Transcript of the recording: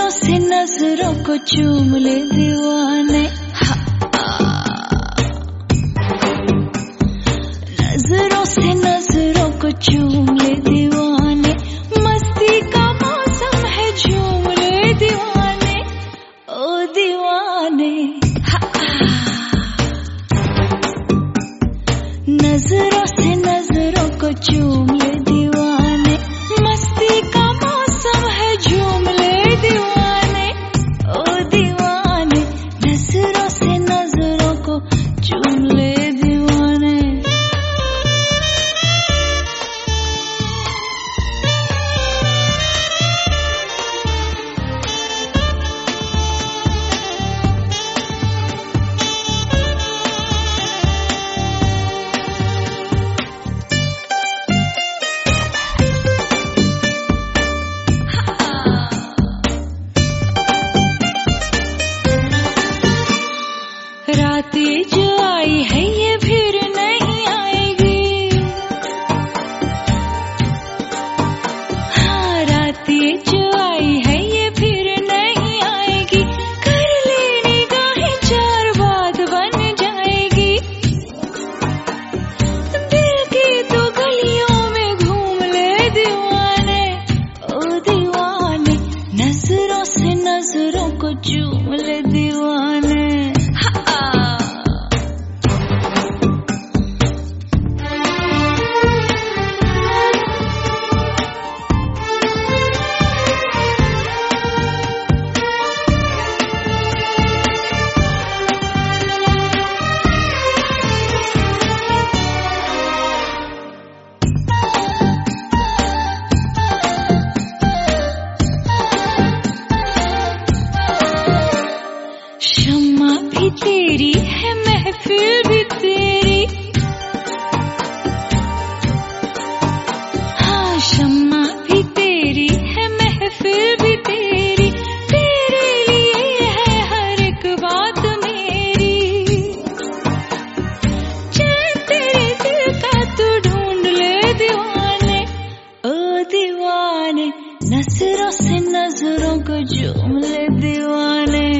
नजरों से नजरों को चूम ले दीवाने, नजरों से नजरों को चूम ले दीवाने, मस्ती का मौसम है झूम ले दीवाने, ओ दीवाने। नजरों से नजरों को चूम ले दीवाने, मस्ती का मौसम है झूम ले दीवाने, ओ दीवाने। नजरों से नजरों को चूम ले दीवाने। रातें जो आई है ये फिर नहीं आएगी, हाँ रातें जो आई है ये फिर नहीं आएगी, कर ले निगाहें चार बात बन जाएगी, दिल की तो गलियों में घूम ले दीवाने, ओ दीवाने। नजरों से नजरों को चूम ले दीवाने। शम्मा भी तेरी है महफिल भी तेरी, हाँ शम्मा भी तेरी है महफिल भी तेरी, तेरे लिए है हर एक बात मेरी, चैन तेरे दिल का तू ढूंढ ले दीवाने, ओ दीवाने। नजरों से नजरों को चूम ले दीवाने।